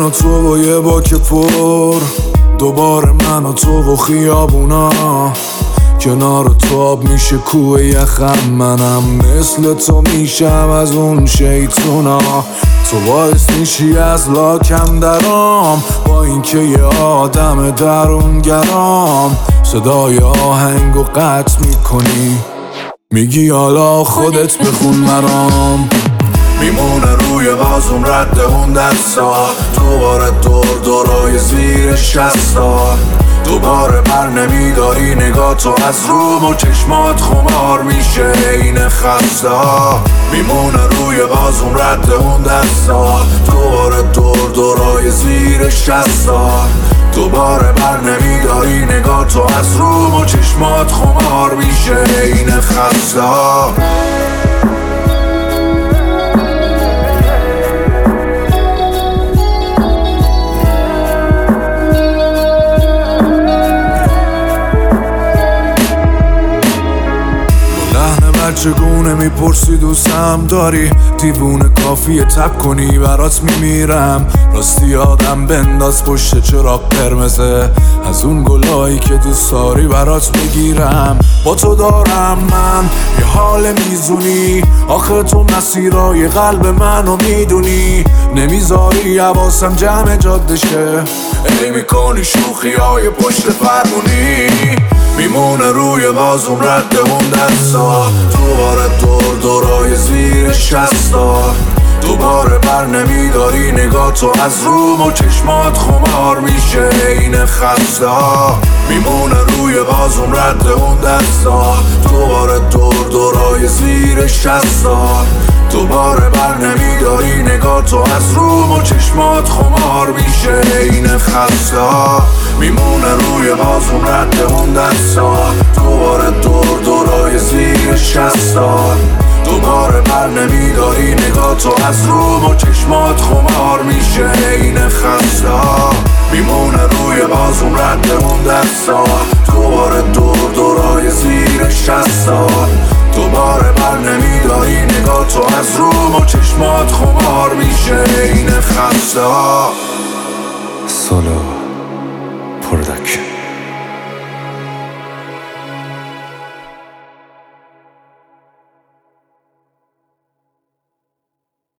و تو و یه باک پر، دوباره من و تو و خیابونا، کنار تو آب میشه کوه یخم، منم مثل تو میشم از اون شیطونا. تو باعث میشی از لاکم درام، با اینکه یه آدم درونگرام، صدای آهنگو قطع میکنی، میگی حالا خودت بخون مرام. میمونه روی بازم رد اون دستا، دوباره دورای زیر شستا، دوباره بر نمیداری نگاه تو از روم و چشمات خمار میشه این خستا. میمونه روی بازم رد اون دستا، دوباره دورای زیر شستا، دوباره بر نمیداری نگاه تو از روم و چشمات خمار میشه این خستا. چگونه میپرسی دوستم داری، دیوونه کافیه تب کنی برات میمیرم، راستی آدم بنداز پشت چراغ قرمزه، از اون گلایی که دوست داری برات میگیرم. با تو دارم من یه حال میزونی، آخه تو مسیرای قلب منو میدونی، نمیذاری حواسم جمع جاده شه، ای میکنی شوخی های پشت فرمونی. میمونه روی بازم رد اون دستا، دوباره دورای زیر شستا، دوباره بر نمیداری نگاه تو از روم و چشمات خمار میشه این خستا. میمونه روی بازم رد اون دستا، دوباره دورای زیر شستا، دوباره بر نمیداری نگاه تو از روم و چشمات خمار میشه این خستا. میمونه روی بازم رد اون دستا، دوباره دورای زیر شستا، دوباره بر نمیداری نگاه تو از روم و چشمات خمار میشه این خستا. میمونه روی بازم رد اون دستا، دوباره دورای زیر شستا، دوباره بر نمیداری نگاه تو از روم و چشمات خمار میشه این خستا. سولو پروداکشن.